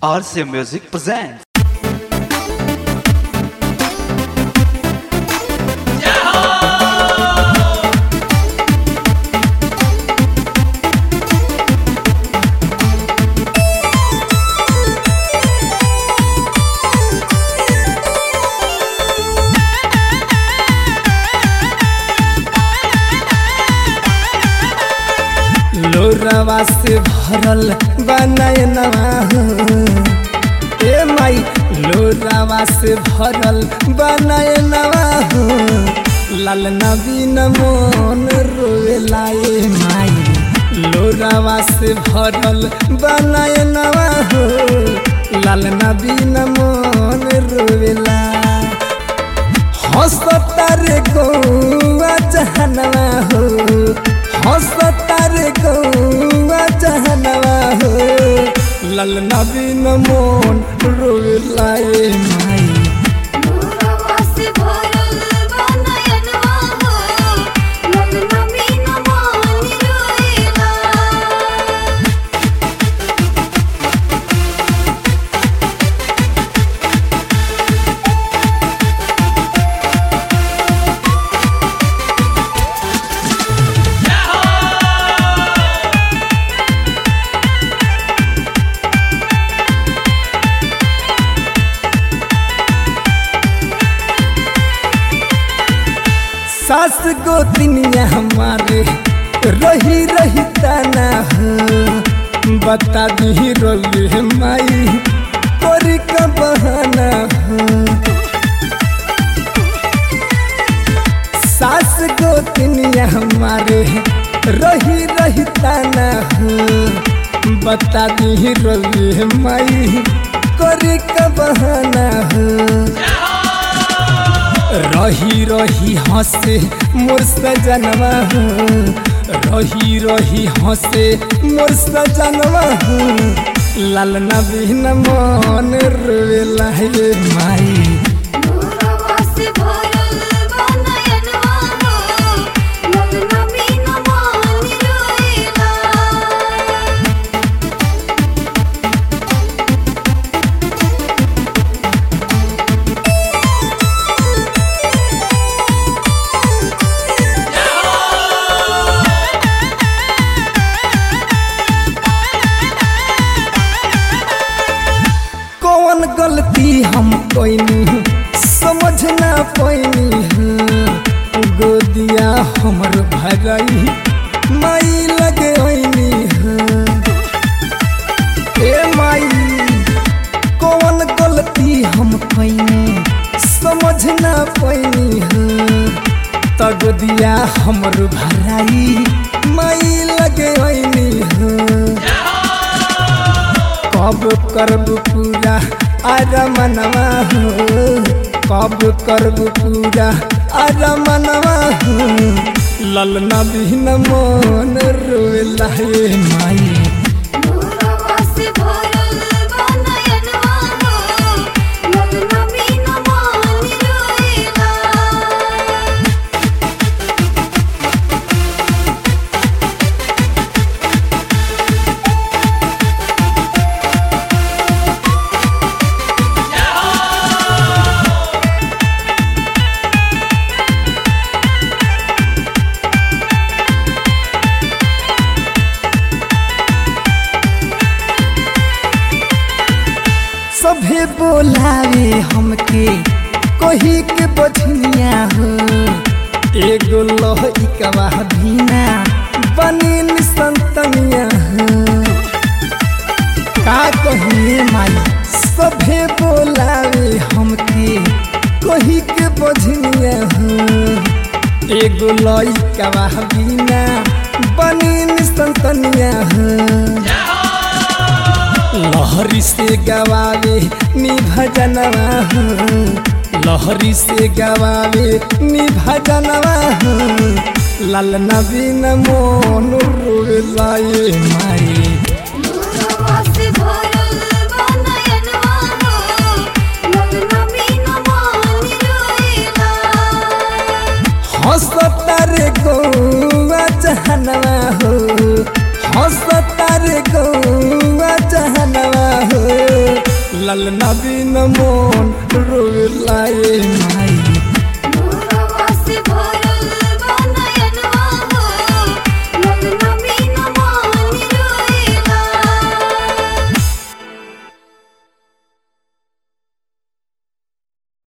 RC Music presents. लोरावा से भरल बनयनवा ए माई लोरावा से भरल बनयनवा लाल नवीन मोन रोवेला ए माई लोरावा से भरल बनयनवा लाल नवीन मोन रोवेला हंसता रे गौआ जहनवा हंसता रे गौआ जहनवा लाल नवीन मोन रोवेला ए माई लोरावा से भरल बनयनवा लाल नवीन मोन रोवेला। सास गोतिनिया हमारे रही रही तना बता दी रोवे माई तोरी का बहाना सास गोतिनिया हमारे रही रही तना बता दी रोवे माई तोरी का बहाना रही रही हंसे मोर सजनवा रही रही हंसे मोर सजनवा लाल नवीन मन रोवेला हे माई लोरावा से भरल बनयनवा लाल नवीन मोन रोवेला। कौन गलती हम कोइनी समझ ना पैनी गोदिया हमर भरई माई लगे ओइनी ए माई कौन गलती हम पैनी समझ ना पैनी त गोदिया हमर भरई माई लगे ओइनी कब करब पूरा आरमनवा कब करब पूरा आरमनवा लाल नवीन मोन रोवेला हे माई लोरावा से भरल बनयनवा लाल नवीन मोन रोवेला। सभे बोलावे हमके कही के बझनिया हो एगो लहइकवा भीना बनिन संतनिया का कहिए माई सभे बोलावे हमके कही के बझनिया हो एगो लहइकवा भीना बनिन संतनिया लहरी से गवावे निभजनवा लहरी से गवावे निभजनवा लाल नवीन मोन रोवेला ए माई लोरावा से भरल बनयनवा लाल नवीन मोन रोवेला। हंसता रे गौआ जहनवा हंसता रे गौआ जहनवा लाल नबीन मोन रोवे लाए